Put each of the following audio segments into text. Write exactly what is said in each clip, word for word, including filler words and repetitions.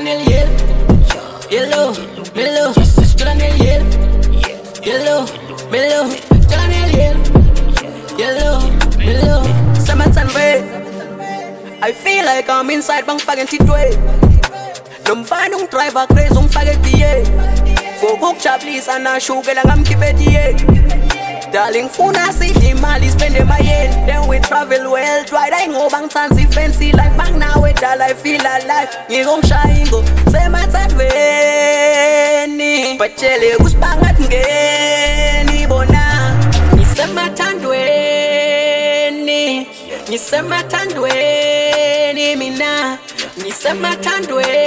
nel yellow, yellow, mellow, chula nel yellow, yellow, mellow, chula nel yellow, yellow, mellow. Summertime way, I feel like I'm inside bang spaghetti way. Nung ba nung driver craze um spaghetti yeah. For cook chaplis and a sugar lang am kibeti yeah. Darling, Funa City, Mali, spend my yen. Then we travel well, try to go bang fancy, fancy like bang now with all I feel alive. You gon' shine, go, say my time, Veni. But chele, who's bang at Geni, Bona. Ni say my time, Veni. Ni say my time, Veni, Mina. Ni say my time,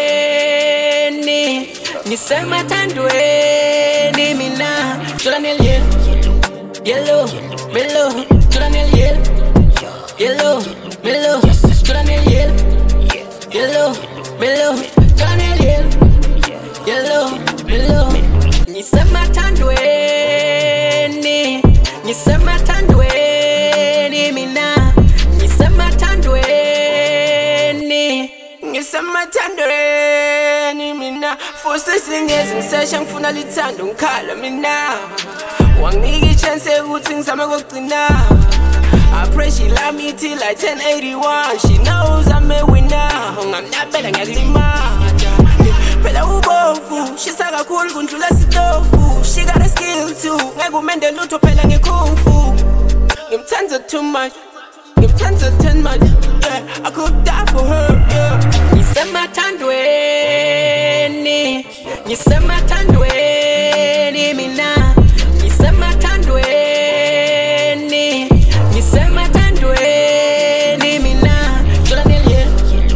Veni. Ni say my time, Veni, Mina. Chula nel yen. Yellow, mellow, chula nel yellow, yellow, mellow, chula nel yellow, yellow, mellow, chula nel yellow, yellow, mellow. Ni sema tandweni, ni sema tandweni mina, ni sema tandweni, ni sema tandweni mina. Forse singezi ngisesha ngifuna lithando ngikhala mina. Wangniki chance ukuthi ngizame kokugcina. I pray she love me till like ten eighty-one. She knows I'm a winner. Ngamnabela ngiyakulima. Phela ubovu, shisa kakhulu kundlula sitofu. She got a skill too. Ngeke umende lutho phela ngekung fu. Ngimthanda too much. Ngimthanda ten much. Yeah, I could die for her. Yeah. Ngisema thandweni. Ngisema thandweni mina. Nisema tandweni, nisema tandweni mina. Chula nel yellow,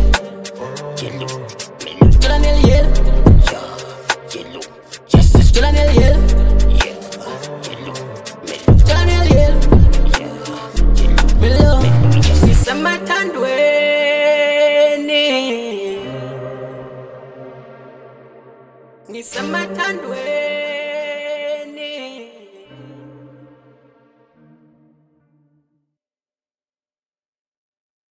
chula nel yellow, chula nel yellow, chula nel yellow, mellow. Nisema tandweni, nisema tandweni.